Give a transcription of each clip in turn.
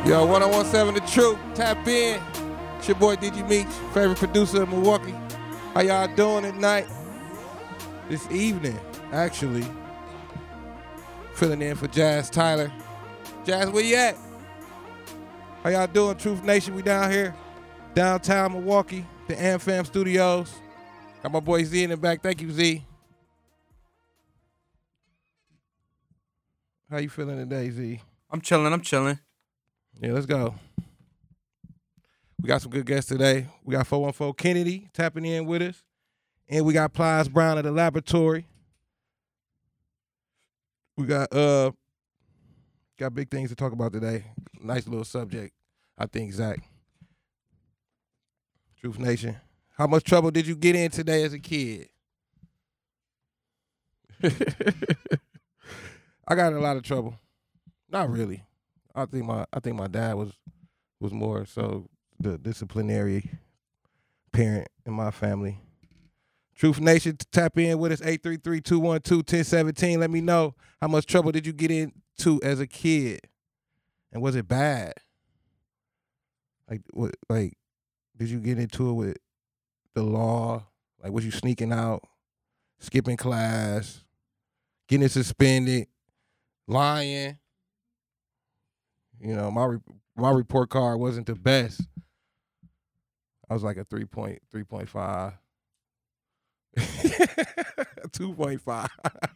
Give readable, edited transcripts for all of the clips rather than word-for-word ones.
Yo, 1017 The Truth. Tap in. It's your boy DG Meach, favorite producer of Milwaukee. How y'all doing tonight? This evening, actually. Filling in for Jazz Tyler. Jazz, where you at? How y'all doing, Truth Nation? We down here, downtown Milwaukee, the AmFam Studios. Got my boy Z in the back. Thank you, Z. How you feeling today, Z? I'm chilling. Yeah, let's go. We got some good guests today. We got 414 Kennedy tapping in with us. And we got Plies Brown at the laboratory. We got big things to talk about today. Nice little subject, I think, Zach. Truth Nation. How much trouble did you get in today as a kid? I got in a lot of trouble. Not really. I think my dad was more so the disciplinary parent in my family. Truth Nation, tap in with us, 833-212-1017. Let me know, how much trouble did you get into as a kid? And was it bad? Like, did you get into it with the law? Like, was you sneaking out, skipping class, getting suspended, lying? You know, my report card wasn't the best. I was like a 3.5. 2.5.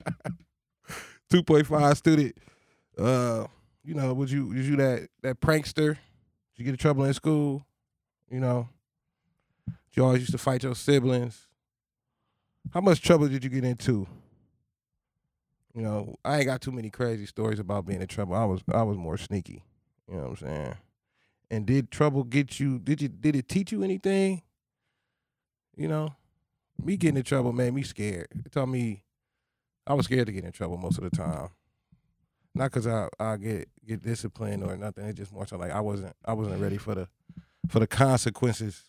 2.5 student. You know, was you that prankster? Did you get in trouble in school? You know, you always used to fight your siblings. How much trouble did you get into? You know, I ain't got too many crazy stories about being in trouble. I was more sneaky. You know what I'm saying? And did trouble get you? Did it teach you anything? You know, me getting in trouble made me scared. It taught me I was scared to get in trouble most of the time. Not because I get disciplined or nothing. It's just more so like I wasn't ready for the consequences.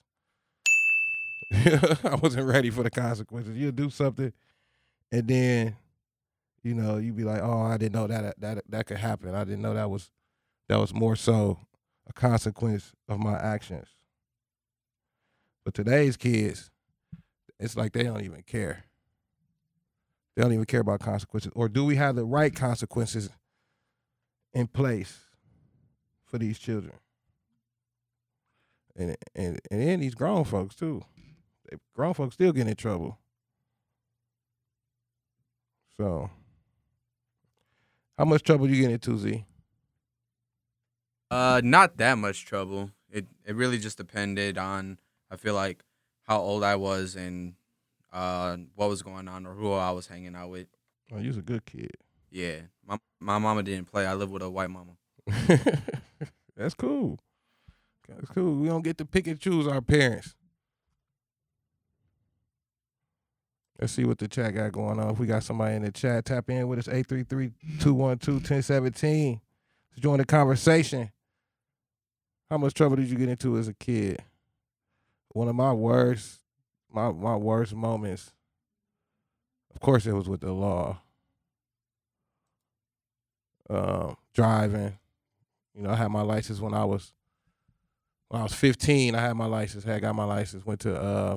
I wasn't ready for the consequences. You'll do something, and then, you know, you be like, oh, I didn't know that could happen. I didn't know that was more so a consequence of my actions. But today's kids, it's like they don't even care. They don't even care about consequences. Or do we have the right consequences in place for these children? And then these grown folks too. Grown folks still get in trouble. So, how much trouble you get into, Z? Not that much trouble. It really just depended on, I feel like, how old I was and what was going on or who I was hanging out with. Oh, you was a good kid. Yeah, my mama didn't play. I live with a white mama. That's cool. That's cool. We don't get to pick and choose our parents. Let's see what the chat got going on. If we got somebody in the chat, tap in with us, 833-212-1017 to join the conversation. How much trouble did you get into as a kid? One of my worst moments, of course, it was with the law. Driving. You know, I had my license when I was 15. I had my license. Had got my license. Went to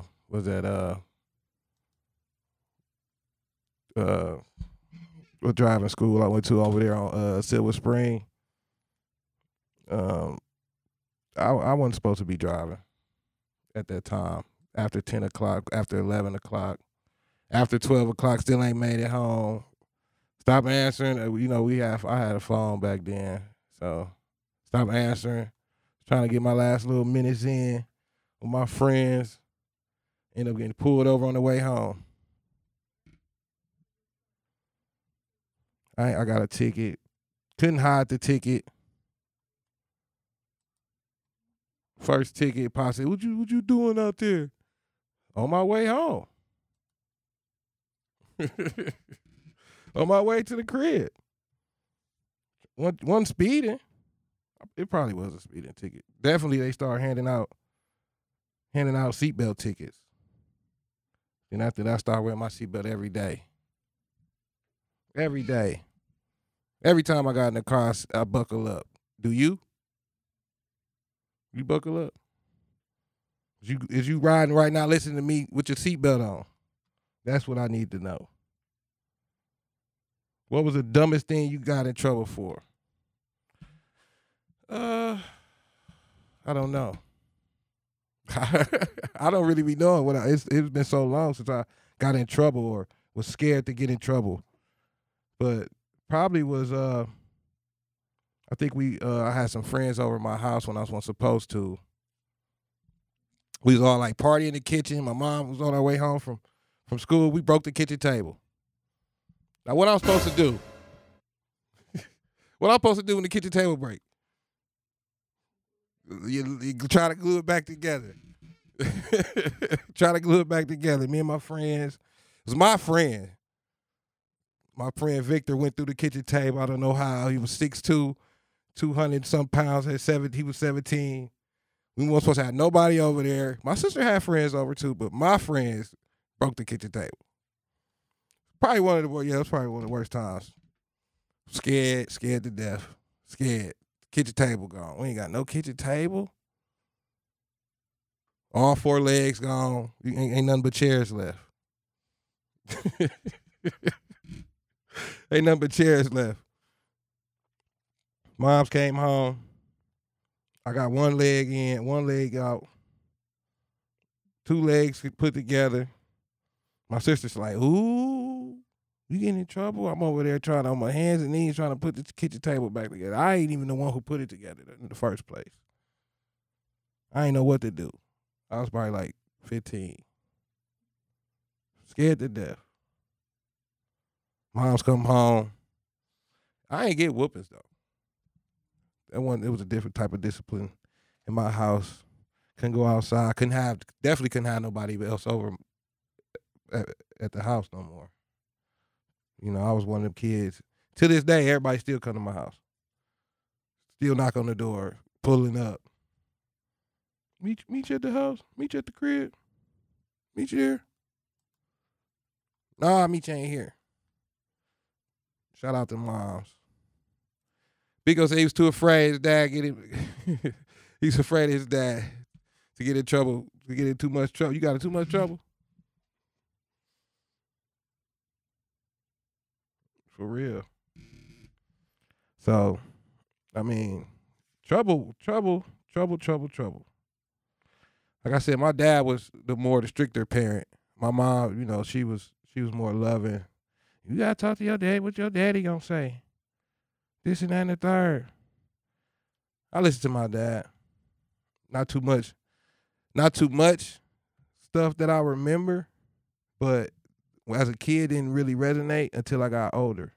what driving school I went to over there on Silver Spring. I wasn't supposed to be driving at that time. After 10 o'clock, after 11 o'clock, after 12 o'clock, still ain't made it home. Stop answering. You know, I had a phone back then, so stop answering. Trying to get my last little minutes in with my friends. End up getting pulled over on the way home. I got a ticket. Couldn't hide the ticket. First ticket, Pops said, what you doing out there? On my way home. On my way to the crib. One speeding. It probably was a speeding ticket. Definitely they started handing out seatbelt tickets. And after that, I started wearing my seatbelt every day. Every day. Every time I got in the car, I buckle up. Do you? You buckle up. Is you riding right now listening to me with your seatbelt on? That's what I need to know. What was the dumbest thing you got in trouble for? I don't know. I don't really be knowing what it's been so long since I got in trouble or was scared to get in trouble. But probably was I think I had some friends over at my house when I wasn't supposed to. We was all like partying in the kitchen. My mom was on her way home from school. We broke the kitchen table. Now what I'm supposed to do? What I'm supposed to do when the kitchen table break? You try to glue it back together. Try to glue it back together. Me and my friends. It was my friend. My friend Victor went through the kitchen table. I don't know how. He was 6'2", 200 some pounds. He was 17. We weren't supposed to have nobody over there. My sister had friends over too, but my friends broke the kitchen table. Probably one of the it was probably one of the worst times. Scared to death. Scared. Kitchen table gone. We ain't got no kitchen table. All 4 legs gone. Ain't nothing but chairs left. Ain't nothing but chairs left. Moms came home. I got 1 leg in, 1 leg out. 2 legs put together. My sister's like, ooh, you getting in trouble? I'm over there trying on my hands and knees trying to put the kitchen table back together. I ain't even the one who put it together in the first place. I ain't know what to do. I was probably like 15. Scared to death. Moms come home. I ain't get whoopings though. It was a different type of discipline in my house. Couldn't go outside. Definitely couldn't have nobody else over at the house no more. You know, I was one of them kids. To this day, everybody still come to my house. Still knock on the door, pulling up. Meet you at the house. Meet you at the crib. Meet you here. Nah, meet you ain't here. Shout out to moms. Big said he was too afraid his dad get him. He's afraid of his dad to get in trouble, to get in too much trouble. You got in too much trouble? For real. So, I mean, trouble. Like I said, my dad was the stricter parent. My mom, you know, she was more loving. You gotta talk to your dad. What your daddy gonna say? This and that and the third. I listen to my dad. Not too much stuff that I remember, but as a kid didn't really resonate until I got older.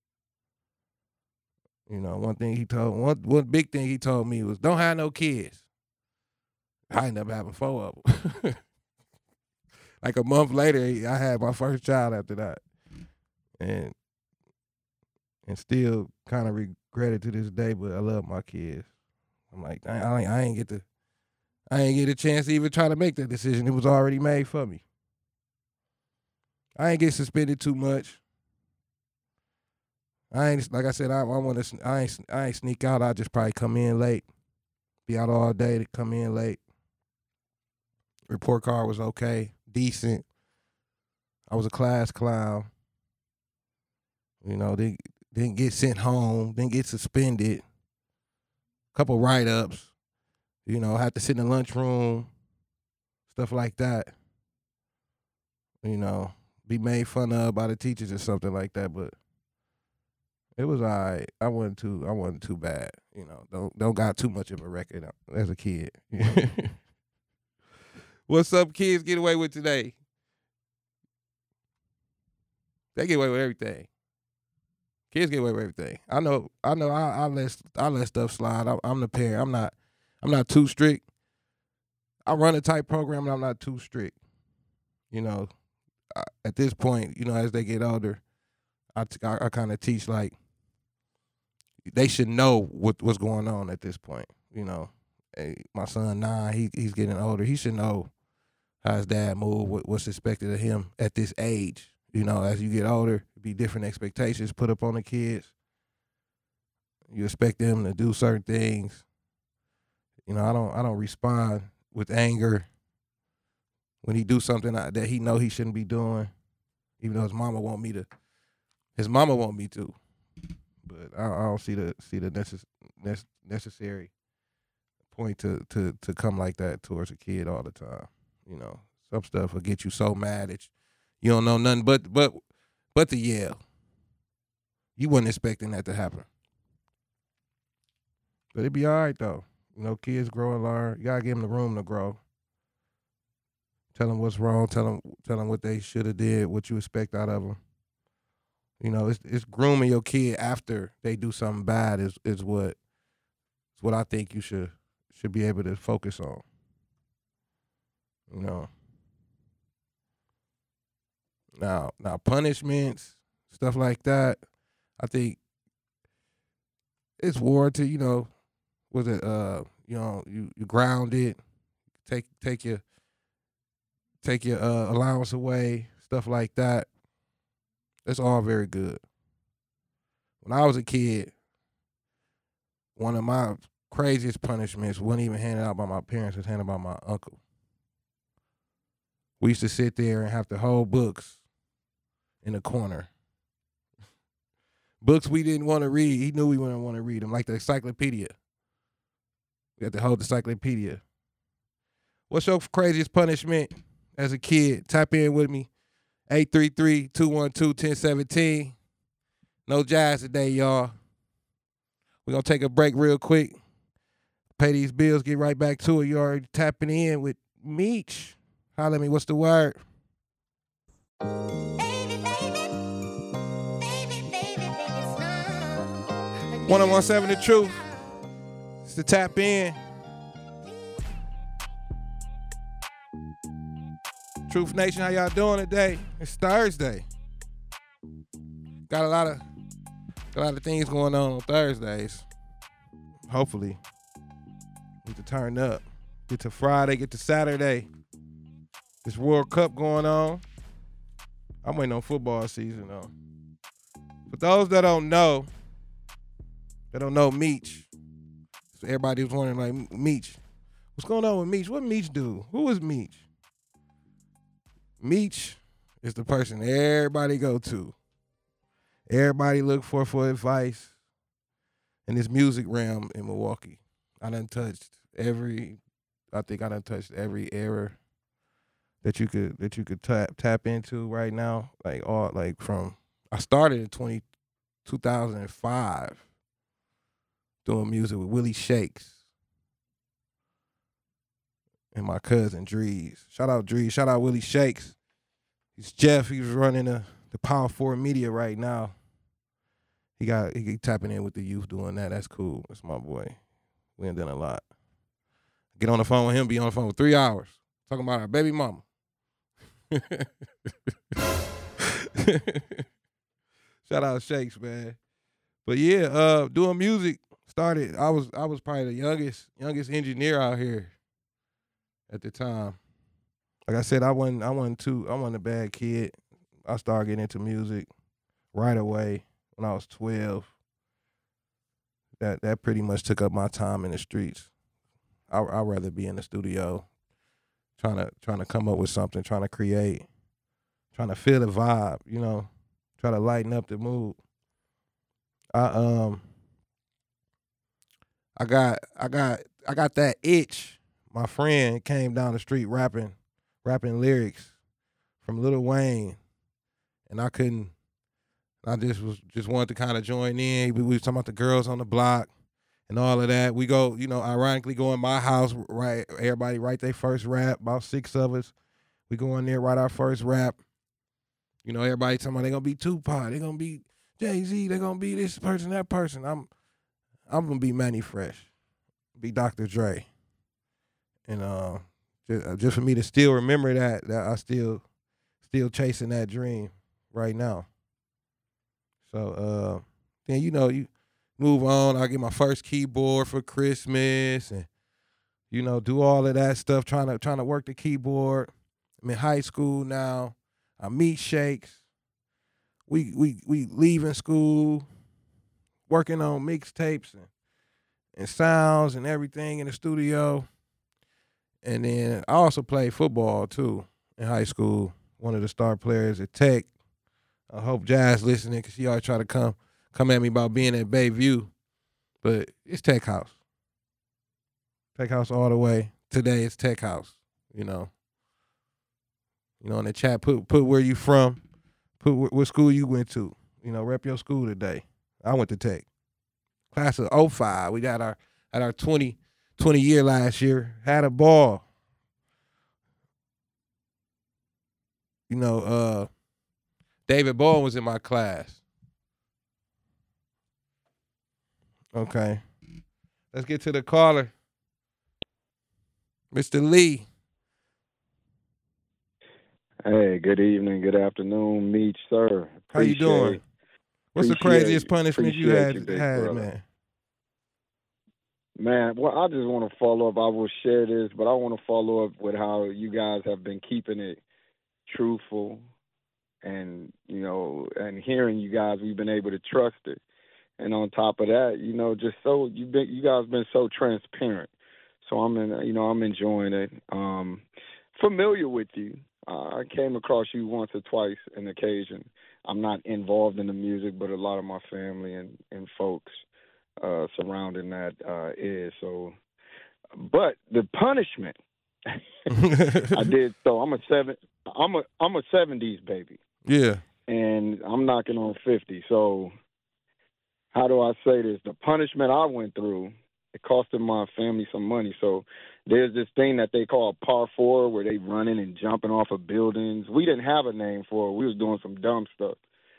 You know, one big thing he told me was don't have no kids. I ended up having 4 of them. Like a month later, I had my first child after that. And still kind of regret it to this day, but I love my kids. I'm like, I ain't get a chance to even try to make that decision. It was already made for me. I ain't get suspended too much. I ain't, like I said, I ain't sneak out. I just probably come in late. Be out all day to come in late. Report card was okay, decent. I was a class clown. You know, didn't get sent home, didn't get suspended. Couple write-ups. You know, had to sit in the lunchroom, stuff like that. You know, be made fun of by the teachers or something like that, but it was all right. I wasn't too bad. You know, don't got too much of a record as a kid. What's up, kids get away with today? They get away with everything. Kids get away with everything. I know. I let stuff slide. I'm the parent. I'm not too strict. I run a tight program, and I'm not too strict. You know, at this point, you know, as they get older, I kind of teach like they should know what's going on at this point. You know, hey, my son 9, he's getting older. He should know how his dad move, what's expected of him at this age. You know, as you get older, be different expectations put up on the kids. You expect them to do certain things. I don't respond with anger when he do something that he know he shouldn't be doing, even though his mama want me to. His mama want me to, but I don't see the necessary point to come like that towards a kid all the time. Some stuff will get you so mad that you don't know nothing but to yell. You wasn't expecting that to happen, but it be all right though. Kids grow and learn. You gotta give them the room to grow. Tell them what's wrong. Tell them what they should have did. What you expect out of them. It's grooming your kid after they do something bad is what I think you should be able to focus on. Now punishments, stuff like that, I think it's warranted. Was it you ground it, take your allowance away, stuff like that. It's all very good. When I was a kid, one of my craziest punishments wasn't even handed out by my parents, it was handed by my uncle. We used to sit there and have to hold books in the corner. Books we didn't want to read. He knew we wouldn't want to read them, like the encyclopedia. We had to hold the encyclopedia. What's your craziest punishment as a kid? Tap in with me. 833-212-1017. No jazz today, y'all. We're going to take a break real quick. Pay these bills, get right back to it. You already tapping in with Meech. Holla at me, what's the word? 1017 The Truth. It's the tap in. Truth Nation, how y'all doing today? It's Thursday. Got a lot of things going on Thursdays. Hopefully, need to turn up. Get to Friday, get to Saturday. This World Cup going on. I'm waiting on football season though. For those that don't know Meech. So everybody was wondering, like, Meech, what's going on with Meech? What Meech do? Who is Meech? Meech is the person everybody go to. Everybody look for advice in this music realm in Milwaukee. I done touched every era that you could tap into right now. From I started in 2005 doing music with Willie Shakes and my cousin Drees. Shout out Drees. Shout out Willie Shakes. He's Jeff. He's running the Power 4 Media right now. He tapping in with the youth doing that. That's cool. That's my boy. We ain't done a lot. Get on the phone with him, be on the phone for 3 hours. Talking about our baby mama. Shout out Shakes, man. But yeah, doing music started. I was probably the youngest engineer out here at the time. Like I said, I wasn't a bad kid. I started getting into music right away when I was 12. That pretty much took up my time in the streets. I'd rather be in the studio, trying to come up with something, trying to create, trying to feel the vibe, try to lighten up the mood. I got that itch. My friend came down the street rapping lyrics from Lil Wayne, and I couldn't. I just wanted to kind of join in. We was talking about the girls on the block and all of that. We go, ironically go in my house, right? Everybody write their first rap. About 6 of us. We go in there, write our first rap. Everybody talking about they gonna be Tupac, they gonna be Jay-Z, they gonna be this person, that person. I'm gonna be Manny Fresh, be Dr. Dre, and just for me to still remember that I still chasing that dream right now. So then you move on. I get my first keyboard for Christmas, and do all of that stuff, trying to work the keyboard. I'm in high school now. I meet Shakes. We leaving school, working on mixtapes and sounds and everything in the studio. And then I also played football too in high school. One of the star players at Tech. I hope Jazz listening because she always try to come at me about being at Bayview. But it's Tech House. Tech House all the way. Today it's Tech House, you know. You know, in the chat, put where you from, put what school you went to. You know, rep your school today. I went to Tech. Class of '05. We got our 20 year last year. Had a ball. You know, David Ball was in my class. Okay. Let's get to the caller. Mr. Lee. Hey, good evening, good afternoon, Meech, sir. How you doing? What's the craziest punishment you had, brother. man? Man, well, I just want to follow up. I will share this, but I want to follow up with how you guys have been keeping it truthful, and and hearing you guys, we've been able to trust it. And on top of that, just so you guys been so transparent. So I'm enjoying it. Familiar with you. I came across you once or twice an occasion. I'm not involved in the music, but a lot of my family and folks surrounding that is. So, but the punishment I did. So I'm a 70s baby. Yeah. And I'm knocking on 50. So how do I say this? The punishment I went through, it costed my family some money. So there's this thing that they call par 4 where they running and jumping off of buildings. We didn't have a name for it. We was doing some dumb stuff.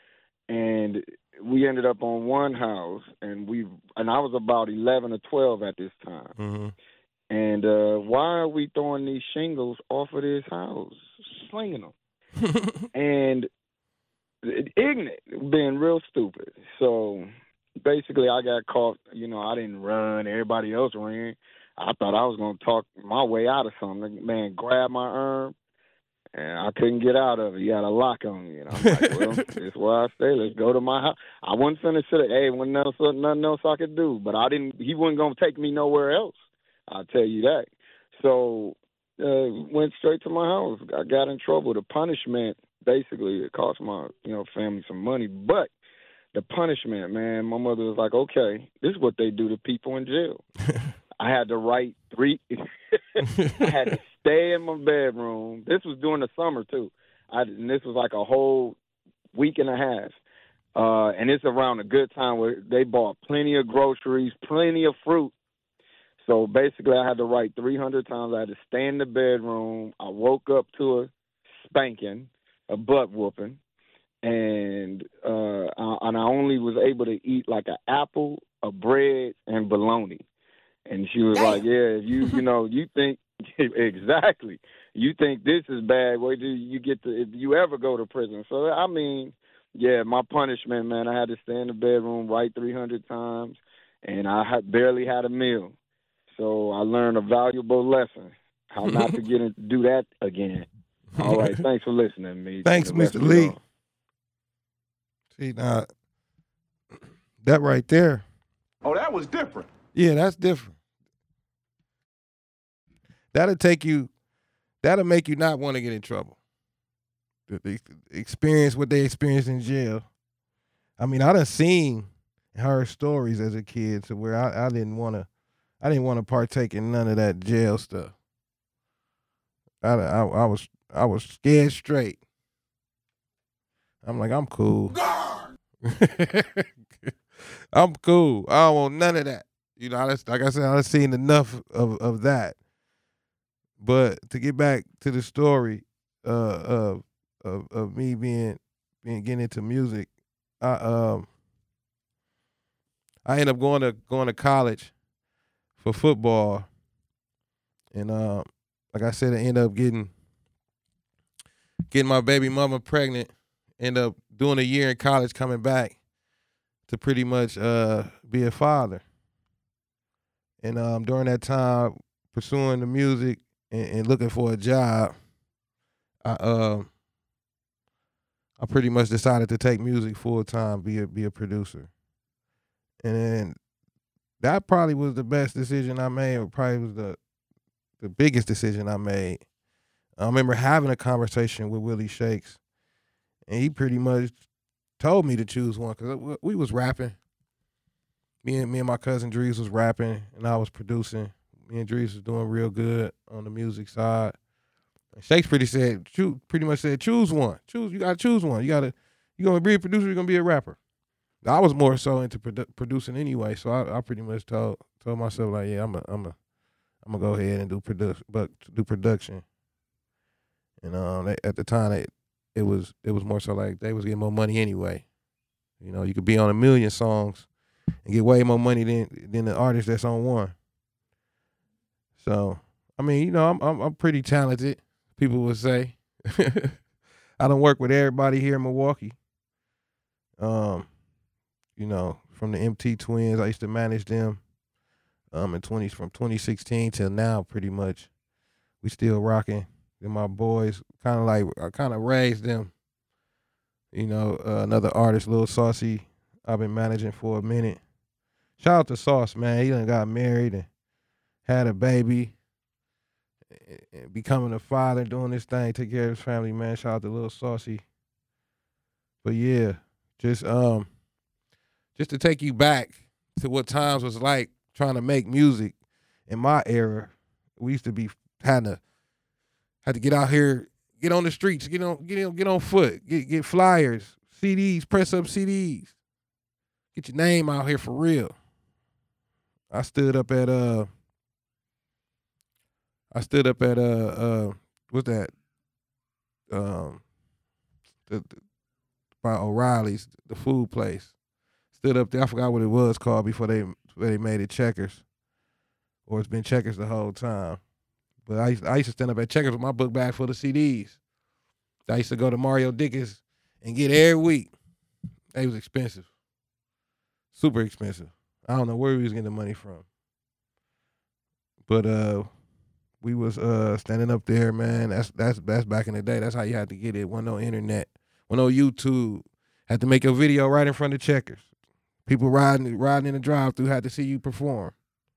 And we ended up on one house, and I was about 11 or 12 at this time. Mm-hmm. And why are we throwing these shingles off of this house, slinging them? And ignorant, being real stupid. So basically, I got caught. I didn't run. Everybody else ran. I thought I was going to talk my way out of something. The man grabbed my arm, and I couldn't get out of it. He had a lock on me. And I'm like, well, this is where I stay. Let's go to my house. I wasn't finna sit there. Hey, wasn't nothing else I could do. But he wasn't going to take me nowhere else. I'll tell you that. So went straight to my house. I got in trouble. The punishment, basically, it cost my family some money. But the punishment, man, my mother was like, okay, this is what they do to people in jail. I had to write I had to stay in my bedroom. This was during the summer, too. And this was like a whole week and a half. And it's around a good time where they bought plenty of groceries, plenty of fruit. So basically, I had to write 300 times. I had to stay in the bedroom. I woke up to a spanking, a butt whooping. And I only was able to eat like an apple, a bread, and bologna. And she was like, "Yeah, you think exactly. You think this is bad? Where do you get to if you ever go to prison?" So I mean, yeah, my punishment, man. I had to stay in the bedroom, write 300 times, and I barely had a meal. So I learned a valuable lesson: how not to do that again. All right, thanks for listening to me. Thanks, Mr. Lee. See, now, that right there. Oh, that was different. Yeah, that's different. That'll make you not want to get in trouble. The experience what they experienced in jail. I mean, I done seen her stories as a kid to where I didn't want to partake in none of that jail stuff. I was scared straight. I'm like, I'm cool. I'm cool. I don't want none of that. Like I said, I've seen enough of that. But to get back to the story of me getting into music, I ended up going to college for football, and like I said, I ended up getting my baby mama pregnant. Ended up doing a year in college, coming back to pretty much be a father. And during that time, pursuing the music and looking for a job, I pretty much decided to take music full time, be a producer. And then that probably was the best decision I made, or probably was the biggest decision I made. I remember having a conversation with Willie Shakes, and he pretty much told me to choose one because we was rapping. Me and my cousin Drees was rapping, and I was producing. Me and Drees was doing real good on the music side. And Shakes pretty much said, choose one. You gotta choose one. You gonna be a producer, you're gonna be a rapper. I was more so into producing anyway, so I pretty much told myself like, yeah, I'm gonna go ahead and do production. And at the time, it was more so like they was getting more money anyway. You know, you could be on 1 million songs and get way more money than the artist that's on one. So, I mean, you know, I'm pretty talented, people would say. I don't work with everybody here in Milwaukee. You know, from the MT Twins, I used to manage them. From 2016 till now, pretty much, we still rocking. And my boys, I kind of raised them. You know, another artist, Lil Saucy, I've been managing for a minute. Shout out to Sauce, man. He done got married and had a baby, and becoming a father, doing this thing, take care of his family, man. Shout out to Lil Saucy. But yeah, just to take you back to what times was like trying to make music in my era. We used to be had to get out here, get on the streets, get on foot, get flyers, CDs, press up CDs, get your name out here for real. I stood up at what's that? By O'Reilly's, the food place. Stood up there. I forgot what it was called before they made it Checkers, or it's been Checkers the whole time. But I used to stand up at Checkers with my book bag full of CDs. I used to go to Mario Dickens and get every week. They was expensive, super expensive. I don't know where we was getting the money from, but we was standing up there, man. That's back in the day. That's how you had to get it. Wasn't no internet, wasn't no YouTube. Had to make a video right in front of Checkers. People riding in the drive-thru had to see you perform.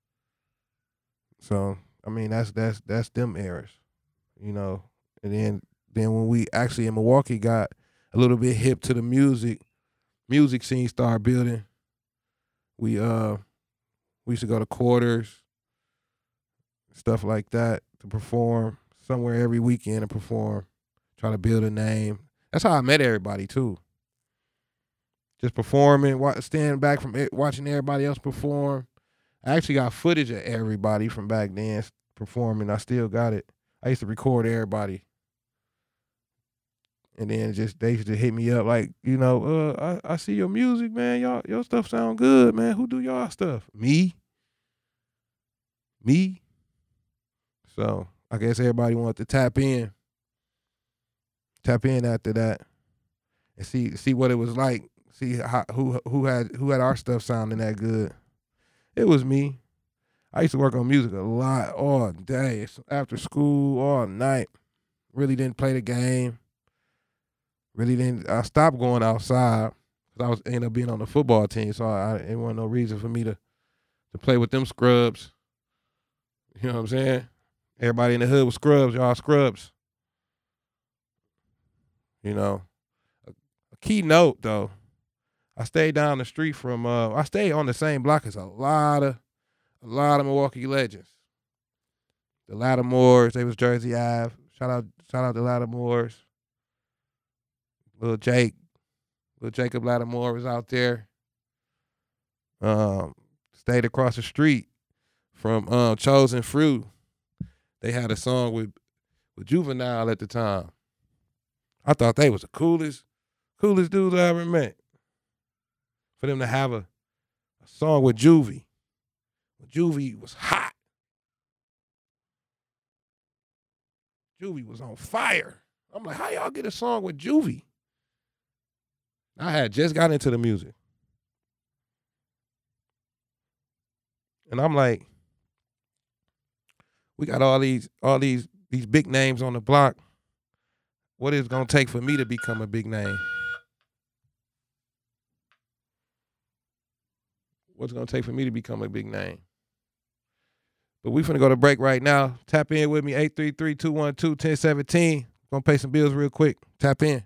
So I mean, that's them eras, you know. And then when we actually in Milwaukee got a little bit hip to the music scene started building. We used to go to Quarters, stuff like that, to perform somewhere every weekend and perform, try to build a name. That's how I met everybody too. Just performing, standing back from watching everybody else perform. I actually got footage of everybody from back then performing. I still got it. I used to record everybody. And then they used to hit me up like, you know, I see your music, man. Your stuff sound good, man. Who do y'all stuff? Me. So I guess everybody wanted to tap in after that and see what it was like. See who had our stuff sounding that good. It was me. I used to work on music a lot, all day, after school, all night. Really didn't play the game. I stopped going outside because I ended up being on the football team, so it wasn't no reason for me to play with them scrubs. You know what I'm saying? Everybody in the hood was scrubs, y'all scrubs. You know, a key note though, I stayed down the street from. I stayed on the same block as a lot of Milwaukee legends. The Lattimores, they was Jersey Ave. Shout out to Lattimores. Little Jacob Lattimore was out there. Stayed across the street from Chosen Fruit. They had a song with Juvenile at the time. I thought they was the coolest dudes I ever met. For them to have a song with Juvie. When Juvie was hot. Juvie was on fire. I'm like, how y'all get a song with Juvie? I had just got into the music. And I'm like, we got all these big names on the block. What is it gonna take for me to become a big name? what's it gonna take for me to become a big name. But we finna go to break right now. Tap in with me, 833-212-1017. Gonna pay some bills real quick. Tap in.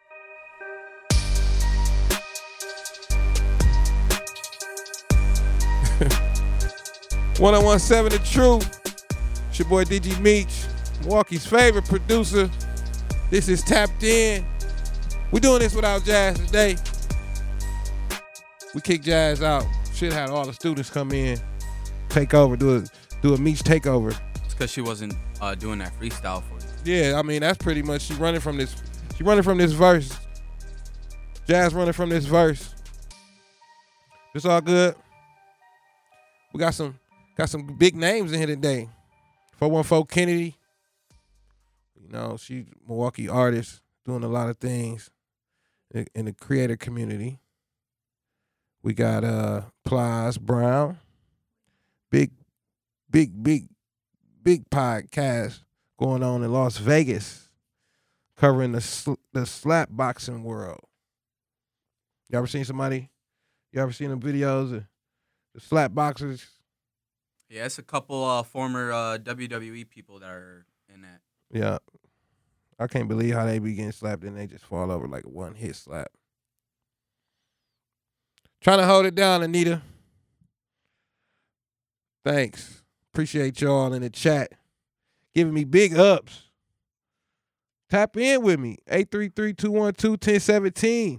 (1017) The Truth. It's your boy DG Meech, Milwaukee's favorite producer. This is Tapped In. We're doing this without Jazz today. We kicked Jazz out. Should have had all the students come in, take over, do a Meech takeover. It's because she wasn't doing that freestyle for you. Yeah, I mean that's pretty much she running from this verse. Jazz running from this verse. It's all good. We got some big names in here today. 414 Kennedy. You know, she's a Milwaukee artist doing a lot of things in the creator community. We got Plies Brown. Big podcast going on in Las Vegas, covering the slap boxing world. You ever seen them videos of the slap boxers? Yeah, it's a couple former WWE people that are in that. Yeah. I can't believe how they be getting slapped and they just fall over like a one-hit slap. Trying to hold it down, Anita. Thanks. Appreciate y'all in the chat giving me big ups. Tap in with me. 833-212-1017.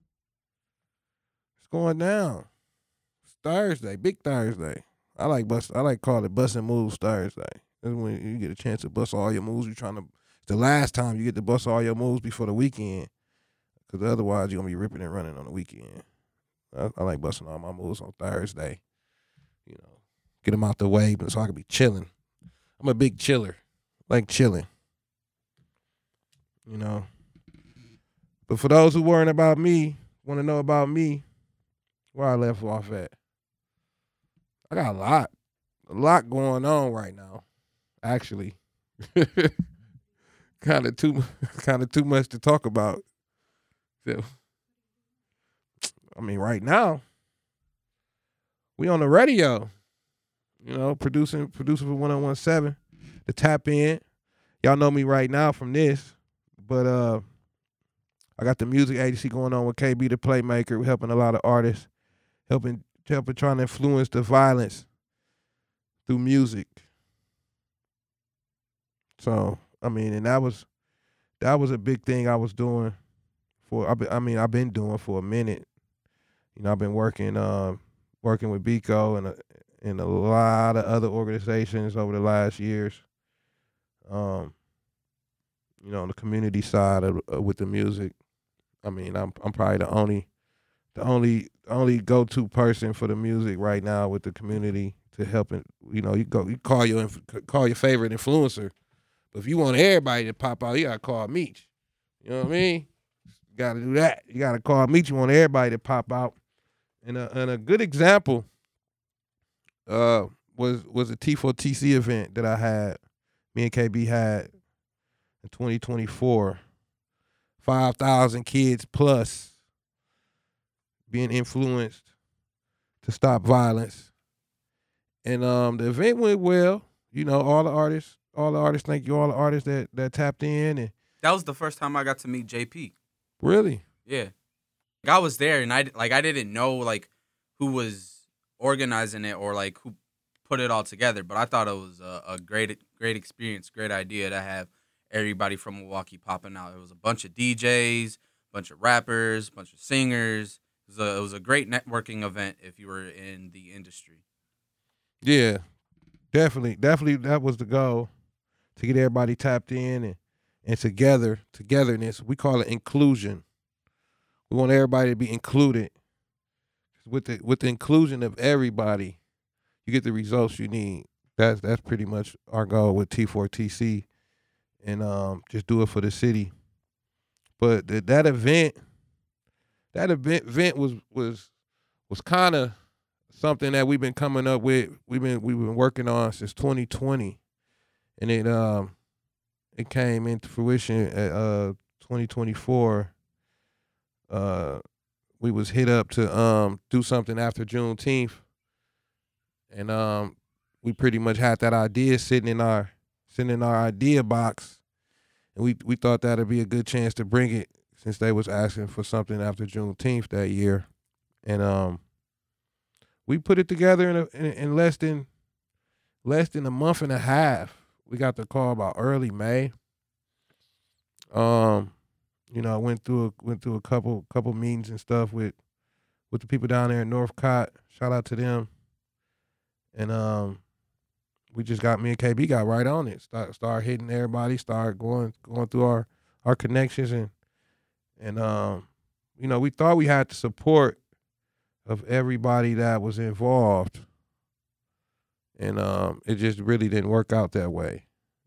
It's going down. It's Thursday, big Thursday. I like call it Bustin' Moves Thursday. That's when you get a chance to bust all your moves. It's the last time you get to bust all your moves before the weekend. Because otherwise you're going to be ripping and running on the weekend. I like busting all my moves on Thursday. You know, get them out the way so I can be chilling. I'm a big chiller. Like chilling. You know. But for those who worrying about me, want to know about me, where I left off at. I got a lot going on right now, actually. kind of too much to talk about. So, I mean, right now, we on the radio. You know, producing for 1017. The Tap In. Y'all know me right now from this, but I got the music agency going on with KB the Playmaker. We're helping a lot of artists, helping trying to influence the violence through music. So, I mean, and that was a big thing I was doing I've been doing for a minute. You know, I've been working with Biko and a lot of other organizations over the last years. You know, on the community side with the music. I mean, I'm probably the only go-to person for the music right now with the community to help it. You know, you call your favorite influencer, but if you want everybody to pop out, you gotta call Meech. You know what I mean? You gotta do that. You gotta call Meech. You want everybody to pop out. And a good example was a T4TC event that I had. Me and KB had in 2024. 5,000 kids plus being influenced to stop violence. And the event went well. You know, all the artists, thank you, all the artists that tapped in. And that was the first time I got to meet JP. Really? Yeah. Like, I was there and I didn't know like who was organizing it or like who put it all together, but I thought it was a great experience, great idea to have everybody from Milwaukee popping out. It was a bunch of DJs, a bunch of rappers, a bunch of singers. It was a great networking event if you were in the industry. Yeah, definitely that was the goal, to get everybody tapped in and togetherness. We call it inclusion. We want everybody to be included. With the inclusion of everybody, you get the results you need. That's pretty much our goal with T4TC. And just do it for the city. But that event was kind of something that we've been coming up with. We've been working on since 2020, and it came into fruition at 2024 we was hit up to do something after Juneteenth, and we pretty much had that idea sitting in our idea box, and we thought that'd be a good chance to bring it since they was asking for something after Juneteenth that year, and we put it together in less than a month and a half. We got the call about early May. You know, I went through a couple meetings and stuff with the people down there in Northcott. Shout out to them. And we just me and KB got right on it. Start hitting everybody. Start going through our connections and you know, we thought we had the support of everybody that was involved, and it just really didn't work out that way.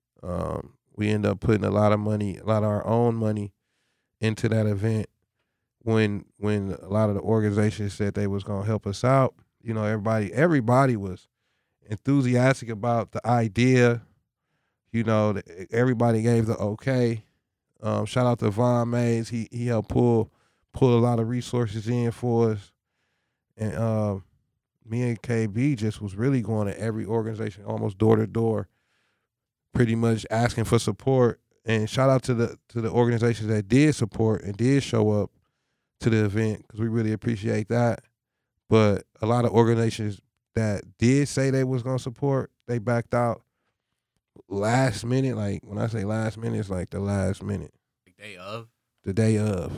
We ended up putting a lot of our own money into that event when a lot of the organizations said they was gonna help us out. You know, everybody was enthusiastic about the idea. You know, everybody gave the okay. Shout out to Von Mays. He helped pull a lot of resources in for us. And me and KB just was really going to every organization, almost door to door, pretty much asking for support. And shout out to the organizations that did support and did show up to the event, because we really appreciate that. But a lot of organizations that did say they was going to support, they backed out last minute. Like, when I say last minute, it's like the last minute. The day of? The day of.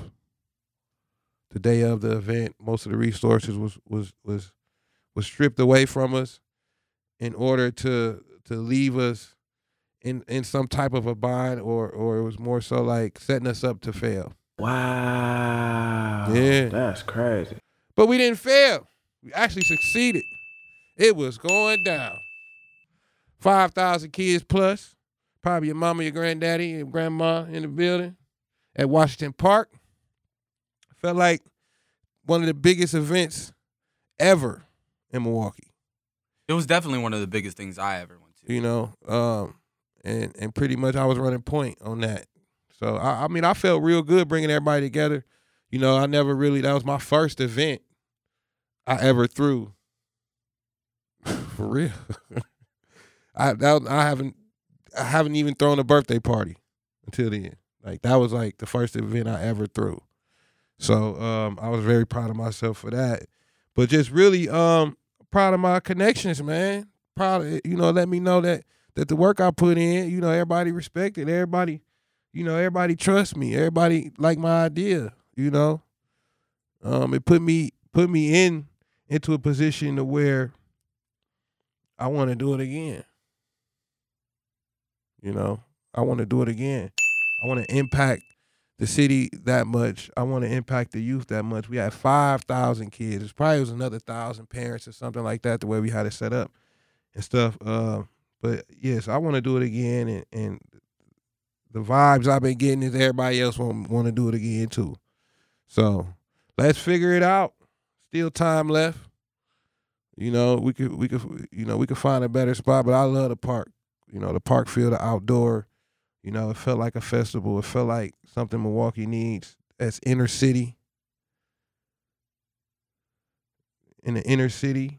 The day of the event, most of the resources was stripped away from us in order to leave us in some type of a bind, or it was more so like setting us up to fail. Wow. Yeah. That's crazy. But we didn't fail. We actually succeeded. It was going down. 5,000 kids plus, probably your mama, your granddaddy, your grandma in the building at Washington Park. Felt like one of the biggest events ever in Milwaukee. It was definitely one of the biggest things I ever went to. You know, and pretty much I was running point on that. So, I mean, I felt real good bringing everybody together. You know, that was my first event I ever threw. For real. I haven't even thrown a birthday party until then. Like, that was like the first event I ever threw. So I was very proud of myself for that. But just really proud of my connections, man. Proud of, you know, let me know that the work I put in, you know, everybody respected. Everybody, you know, everybody trust me. Everybody like my idea, you know. It put me into a position to where I want to do it again. You know, I want to do it again. I want to impact the city that much. I want to impact the youth that much. We had 5,000 kids. It probably was another 1,000 parents or something like that, the way we had it set up and stuff. But yes, I want to do it again, and the vibes I've been getting is everybody else want to do it again too. So let's figure it out. Still time left. You know, we could find a better spot, but I love the park. You know, the park feel, the outdoor. You know, it felt like a festival. It felt like something Milwaukee needs as inner city. In the inner city.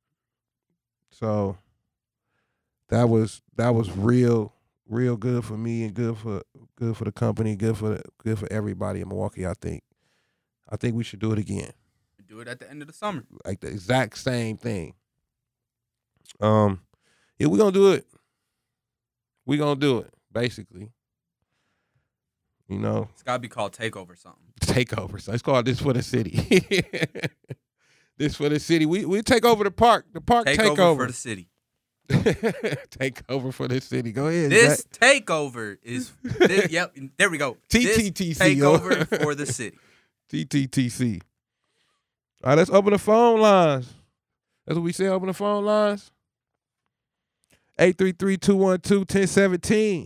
So that was real good for me, and good for the company, good for everybody in Milwaukee, I think. I think we should do it again. Do it at the end of the summer. Like the exact same thing. Yeah, we're gonna do it. We're gonna do it, basically. You know. It's gotta be called Takeover something. Takeover. So it's called This for the City. This for the city. We take over the park. The park takeover for the city. Takeover for the city. Go ahead. This takeover is yep, there we go. TTTC. Takeover for the city. TTTC. All right, let's open the phone lines. That's what we say, open the phone lines. 833-212-1017.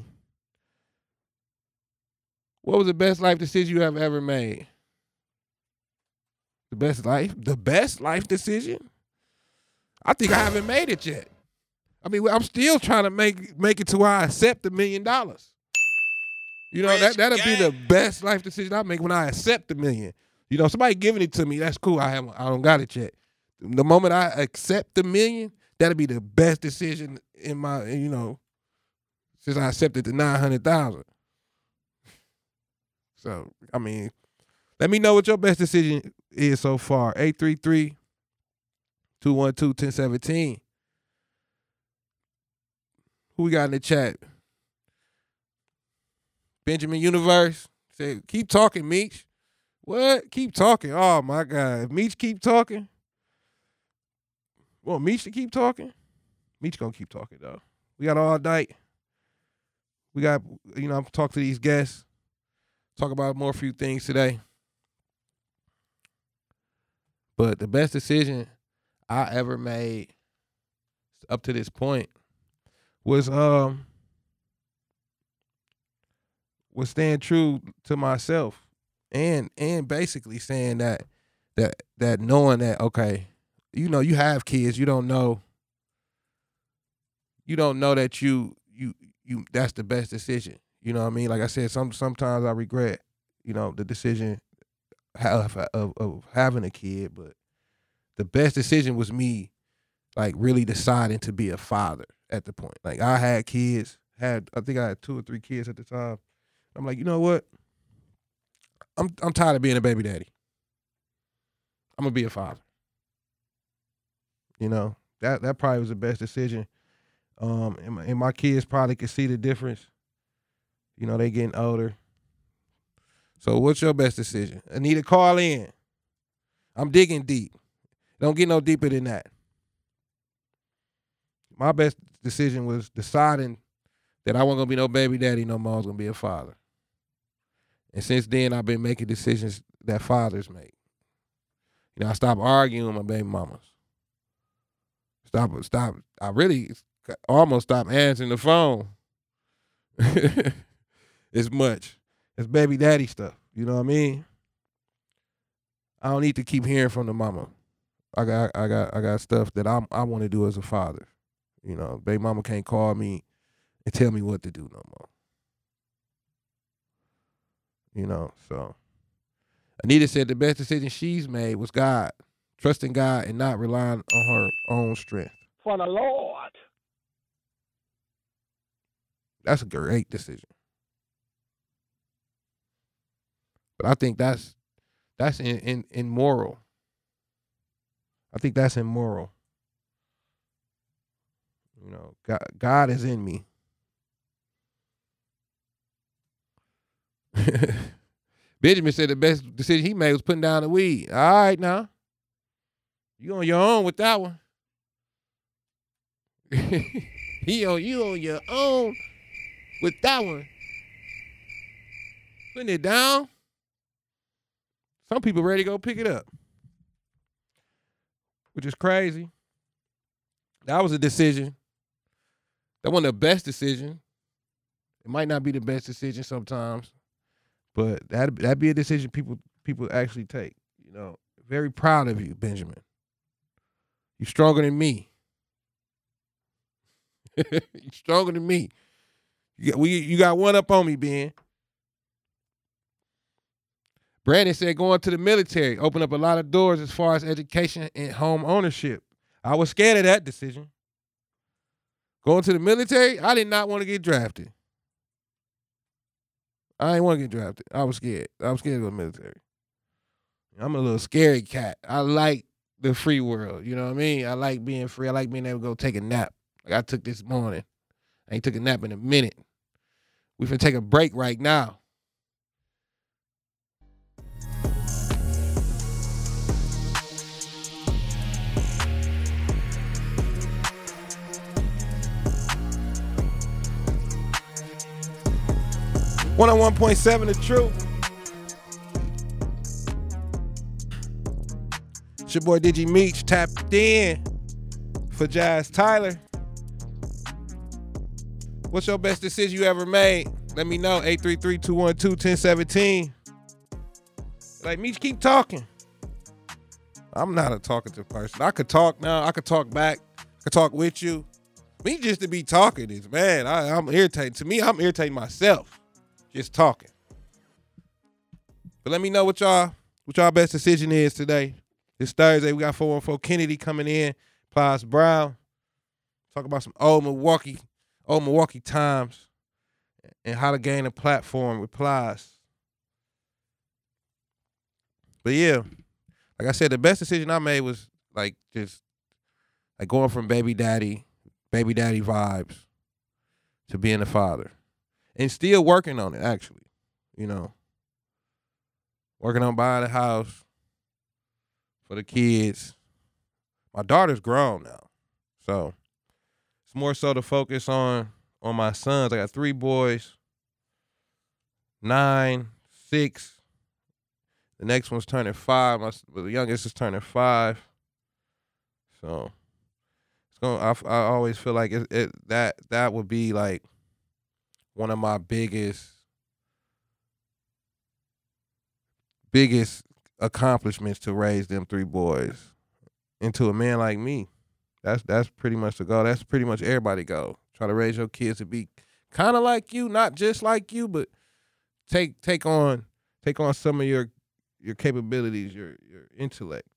What was the best life decision you have ever made? The best life decision? I think I haven't made it yet. I mean, I'm still trying to make it to where I accept $1 million. You know, that'll be the best life decision I make, when I accept $1 million. You know, somebody giving it to me, that's cool. I don't got it yet. The moment I accept the $1 million, that'll be the best decision in my, you know, since I accepted the 900,000. So, I mean, let me know what your best decision is so far. 833-212-1017. Who we got in the chat? Benjamin Universe said, keep talking, Meech. What? Keep talking. Oh, my God. If Meech keep talking, well, Meech to keep talking? Meech gonna keep talking, though. We got all night. We got, you know, talk to these guests. Talk about more few things today. But the best decision I ever made up to this point was staying true to myself and basically saying that knowing that, okay, you know, you have kids, you don't know that you that's the best decision. You know what I mean? Like I said, sometimes I regret, you know, the decision of having a kid, but the best decision was me, like, really deciding to be a father at the point. Like, I had kids, I think I had 2 or 3 kids at the time. I'm like, you know what? I'm tired of being a baby daddy. I'm gonna be a father. You know, that probably was the best decision. And my kids probably could see the difference. You know, they getting older. So what's your best decision? Anita, call in. I'm digging deep. Don't get no deeper than that. My best decision was deciding that I wasn't going to be no baby daddy no more. I was going to be a father. And since then, I've been making decisions that fathers make. You know, I stopped arguing with my baby mamas. Stop. I really almost stopped answering the phone as much. It's baby daddy stuff. You know what I mean? I don't need to keep hearing from the mama. I got stuff that I want to do as a father. You know, baby mama can't call me and tell me what to do no more. You know, so Anita said the best decision she's made was God, trusting God and not relying on her own strength. For the Lord. That's a great decision. But I think that's immoral. I think that's immoral. You know, God is in me. Benjamin said the best decision he made was putting down the weed. All right, now. You on your own with that one. You on your own with that one. Putting it down. Some people ready to go pick it up, which is crazy. That was a decision. That wasn't the best decision. It might not be the best decision sometimes, but that'd be a decision people actually take. You know, very proud of you, Benjamin. You're stronger than me. You're stronger than me. You got one up on me, Ben. Brandon said going to the military opened up a lot of doors as far as education and home ownership. I was scared of that decision. Going to the military, I did not want to get drafted. I didn't want to get drafted. I was scared. I was scared to go to the military. I'm a little scary cat. I like the free world. You know what I mean? I like being free. I like being able to go take a nap. Like I took this morning. I ain't took a nap in a minute. We finna take a break right now. One on 1.7 The Truth. It's your boy Digi Meech tapped in for Jazz Tyler. What's your best decision you ever made? Let me know. 833-212-1017. Like, Meech, keep talking. I'm not a talkative person. I could talk now. I could talk back. I could talk with you. Me just to be talking is, man, I'm irritating. To me, I'm irritating myself. Just talking. But let me know what y'all what y'all best decision is today. This Thursday, we got 414 Kennedy coming in, Plies Brown. Talk about some old Milwaukee times and how to gain a platform with Plies. But yeah, like I said, the best decision I made was like just like going from baby daddy vibes to being a father. And still working on it, actually. You know. Working on buying a house for the kids. My daughter's grown now. So it's more so to focus on my sons. I got 3 boys, 9, 6. The next one's turning 5. The youngest is turning 5. So it's going. I always feel like that would be like one of my biggest accomplishments, to raise them 3 boys into a man like me. That's pretty much the goal. That's pretty much everybody's goal. Try to raise your kids to be kind of like you, not just like you, but take on some of your capabilities, your intellect.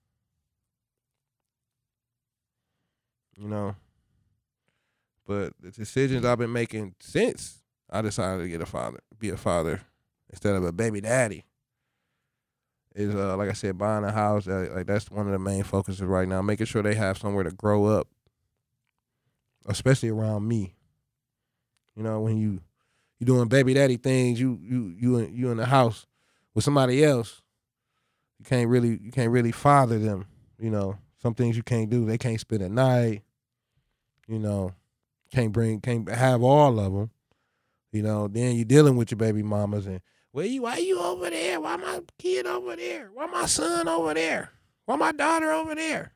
You know. But the decisions I've been making since I decided to be a father instead of a baby daddy, is like I said, buying a house. Like that's one of the main focuses right now. Making sure they have somewhere to grow up, especially around me. You know, when you doing baby daddy things, you in the house with somebody else, you can't really father them. You know, some things you can't do. They can't spend a night. You know, can't have all of them. You know, then you're dealing with your baby mamas and, why you over there? Why my kid over there? Why my son over there? Why my daughter over there?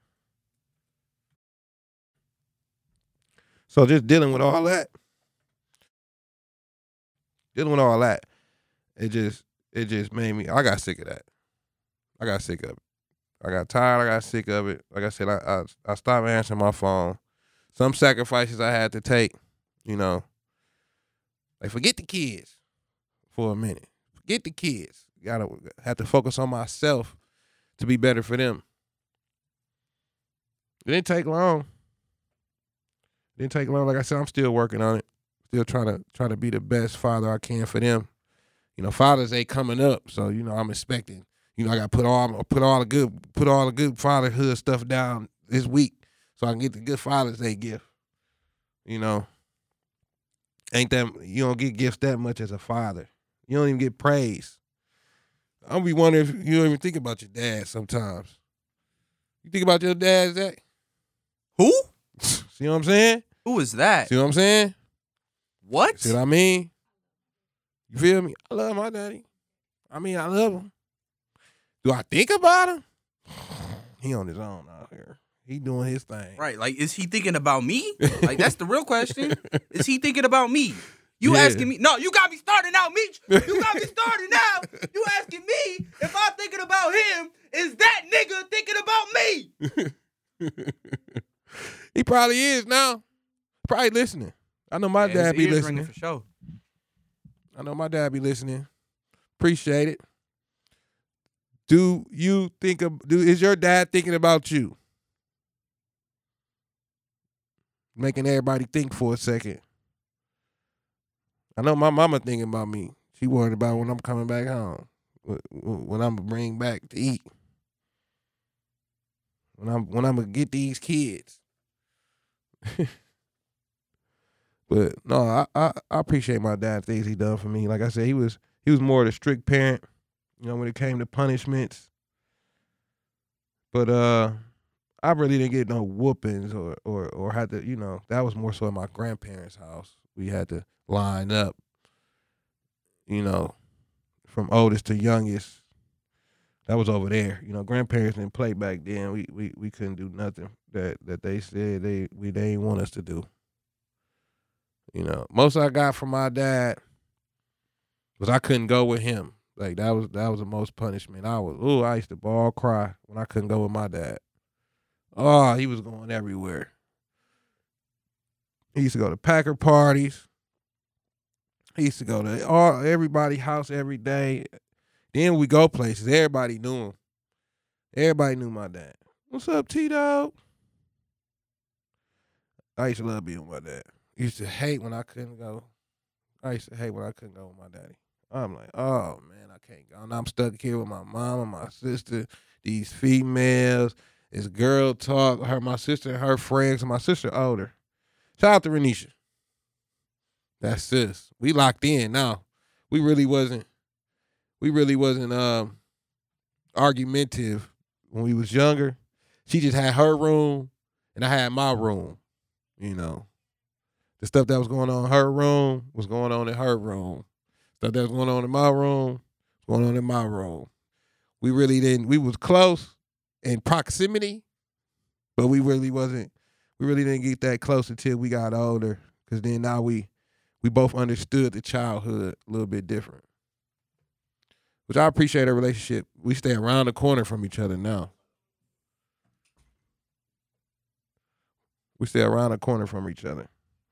So just dealing with all that, it just made me. I got sick of that. I got sick of it. I got tired. I got sick of it. Like I said, I stopped answering my phone. Some sacrifices I had to take, you know. Like forget the kids for a minute. Forget the kids. Have to focus on myself to be better for them. It didn't take long. Like I said, I'm still working on it. Still trying to be the best father I can for them. You know, Father's Day coming up, so you know I'm expecting. You know, I got to put all the good fatherhood stuff down this week so I can get the good Father's Day gift. You know, you don't get gifts that much as a father. You don't even get praise. I'll be wondering if you don't even think about your dad sometimes. You think about your dad, Zach? Who? See what I'm saying? Who is that? See what I'm saying? What? See what I mean? You feel me? I love my daddy. I love him. Do I think about him? He on his own out here. He doing his thing. Right. Like, is he thinking about me? Like, that's the real question. Is he thinking about me? You asking me? No, you got me starting out, Meech. You got me starting out. You asking me if I'm thinking about him. Is that nigga thinking about me? He probably is now. Probably listening. I know my dad be listening. For sure. I know my dad be listening. Appreciate it. Is your dad thinking about you? Making everybody think for a second. I know my mama thinking about me. She worried about when I'm coming back home. When I'm gonna bring back to eat. When I'm gonna get these kids. But no, I appreciate my dad, things he done for me. Like I said, he was more of a strict parent, you know, when it came to punishments. But I really didn't get no whoopings or had to, you know, that was more so at my grandparents' house. We had to line up, you know, from oldest to youngest. That was over there. You know, grandparents didn't play back then. We couldn't do nothing that they said they didn't want us to do. You know, most I got from my dad was I couldn't go with him. Like that was the most punishment. I used to bawl cry when I couldn't go with my dad. Oh, he was going everywhere. He used to go to Packer parties. He used to go to everybody's house every day. Then we go places. Everybody knew him. Everybody knew my dad. What's up, T-Dog? I used to love being with my dad. Used to hate when I couldn't go. I used to hate when I couldn't go with my daddy. I'm like, oh, man, I can't go. Now I'm stuck here with my mom and my sister, these females, this girl talk, my sister and her friends, and my sister older. Shout out to Renisha. That's sis. We locked in now. We really wasn't argumentative when we was younger. She just had her room and I had my room. You know. The stuff that was going on in her room was going on in her room. Stuff that was going on in my room was going on in my room. We was close in proximity, but we really didn't get that close until we got older. Cause then now we both understood the childhood a little bit different. Which I appreciate our relationship. We stay around the corner from each other now. We stay around the corner from each other.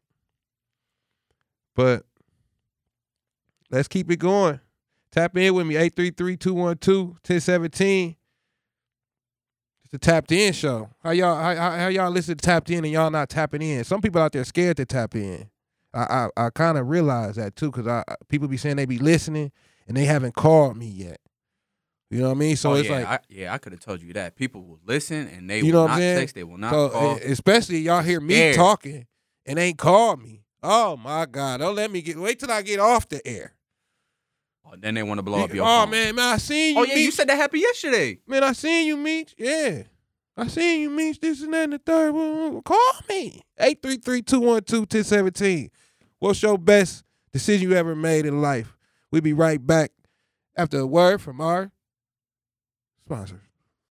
But let's keep it going. Tap in with me, 833-212-1017. It's the Tapped In show. How y'all listen to Tapped In and y'all not tapping in? Some people out there scared to tap in. I kind of realize that too, because people be saying they be listening and they haven't called me yet. You know what I mean? So it's like, I could have told you that. People will listen and they you will know not text, they will not call. Especially y'all hear me Scared. talking and ain't called me. Oh my God! Don't let me wait till I get off the air. Oh, then they want to blow up your Oh phone. man, I seen you. Oh yeah, Meech. you said that happened yesterday. Man, I seen you, Meech. Yeah. I seen you, Meech, this and that and the third. Call me. 833-212-1017. What's your best decision you ever made in life? We'll be right back after a word from our sponsors.